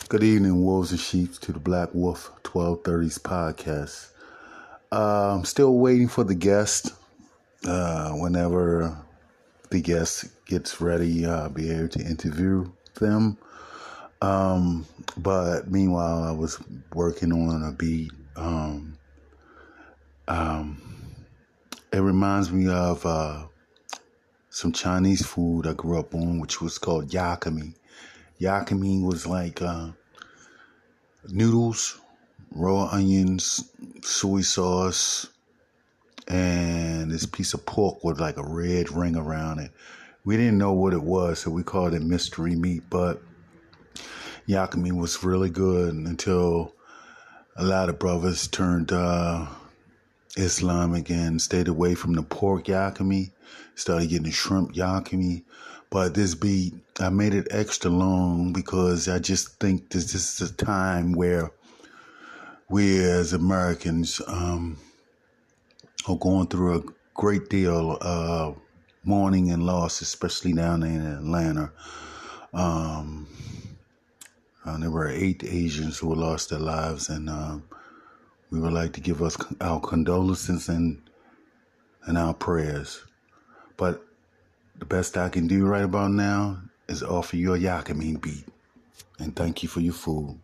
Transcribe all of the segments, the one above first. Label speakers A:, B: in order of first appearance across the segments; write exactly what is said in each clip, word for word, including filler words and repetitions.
A: Good evening, Wolves and Sheep, to the Black Wolf twelve thirties podcast. Uh, I'm still waiting for the guest. Uh, whenever the guest gets ready, I'll be able to interview them. Um, but meanwhile, I was working on a beat. Um, um, it reminds me of uh, some Chinese food I grew up on, which was called yakami. Yakami was like uh, noodles, raw onions, soy sauce, and this piece of pork with like a red ring around it. We didn't know what it was, so we called it mystery meat. But yakami was really good until a lot of brothers turned uh, Islamic and stayed away from the pork yakami, started getting the shrimp yakami. But this beat, I made it extra long because I just think this, this is a time where we as Americans um, are going through a great deal of mourning and loss, especially down in Atlanta. Um, uh, there were eight Asians who lost their lives, and um, we would like to give us our condolences and and our prayers. But the best I can do right about now is offer you a yakami beat, and thank you for your food.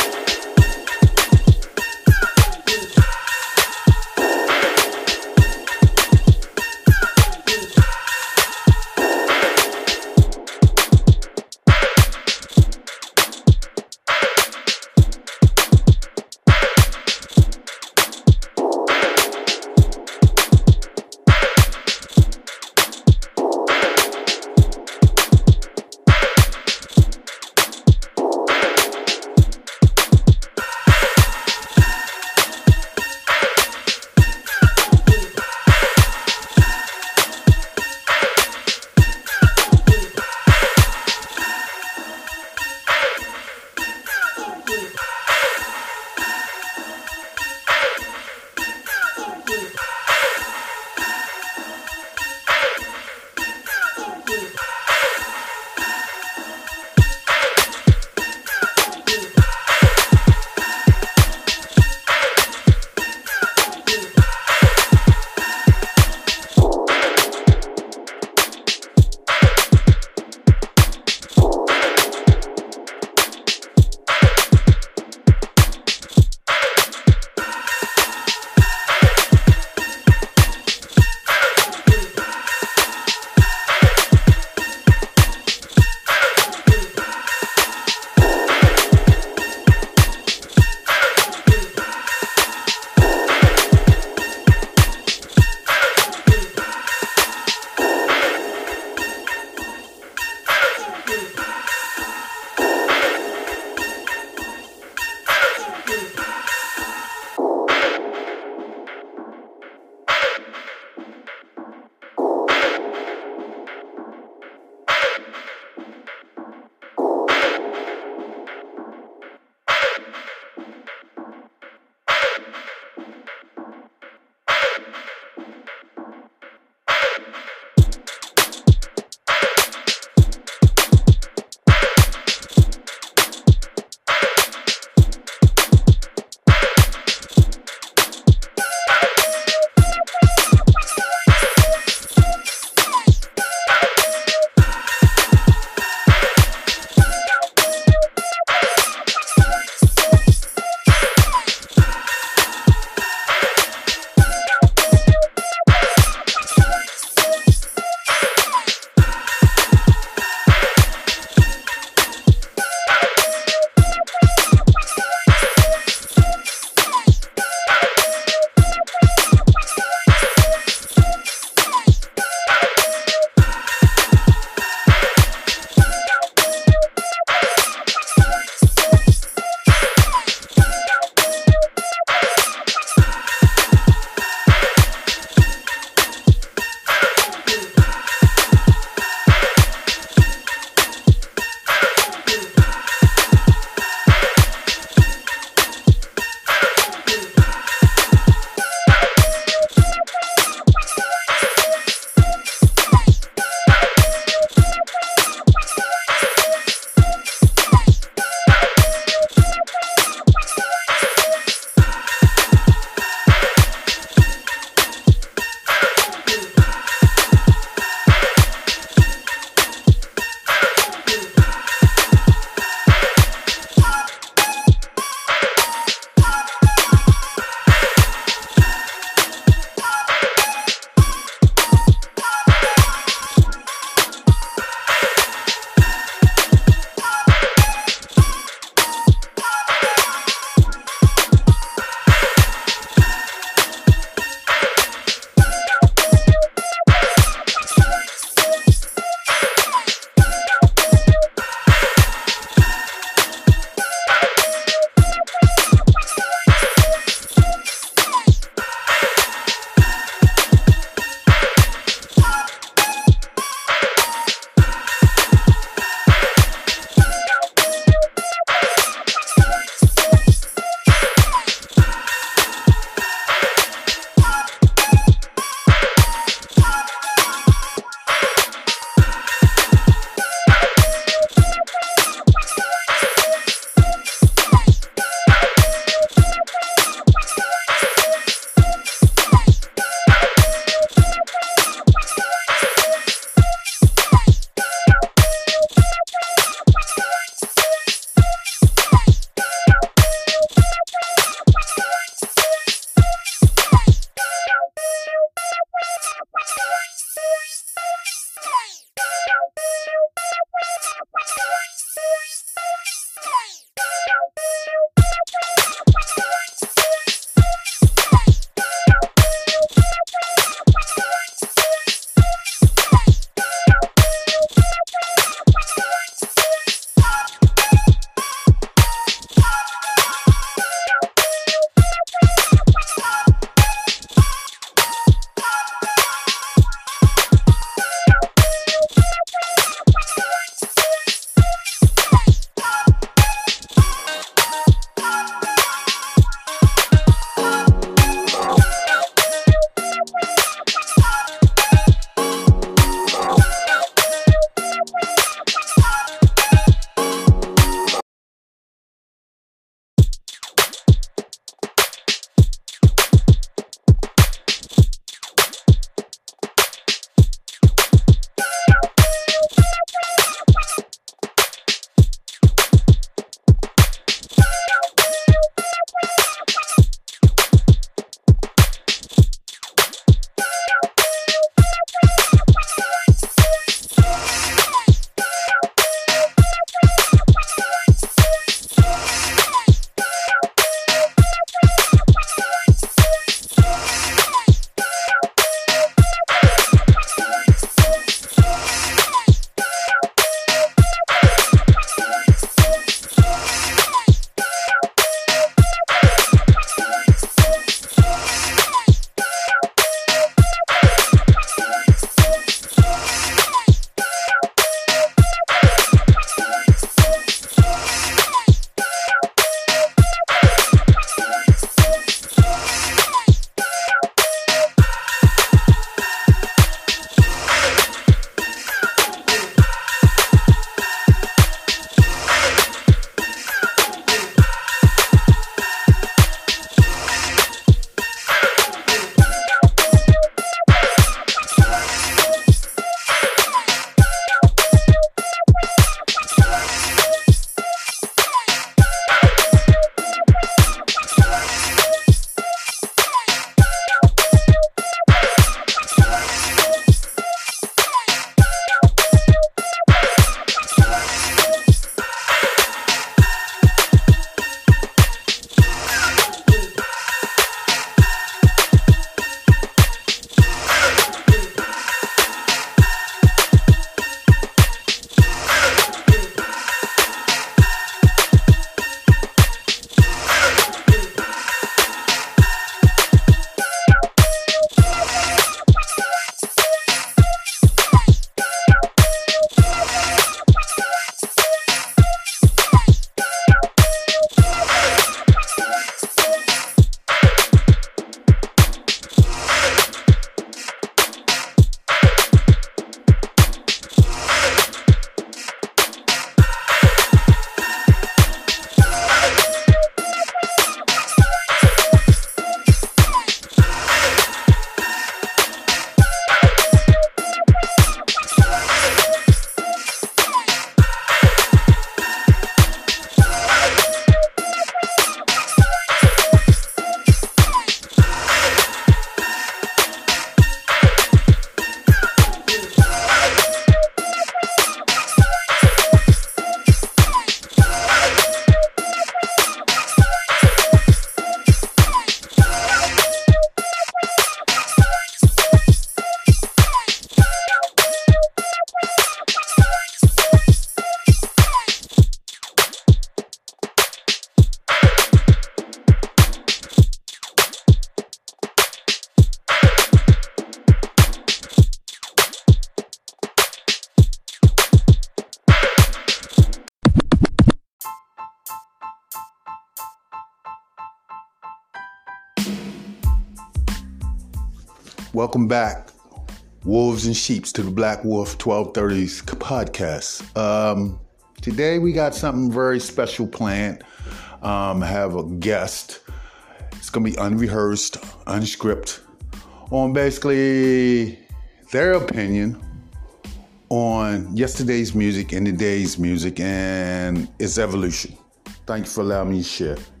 A: Welcome back, Wolves and Sheeps, to the Black Wolf twelve thirties podcast. Um, today we got something very special planned. Um, I have a guest. It's going to be unrehearsed, unscripted, on basically their opinion on yesterday's music and today's music and its evolution. Thank you for allowing me to share.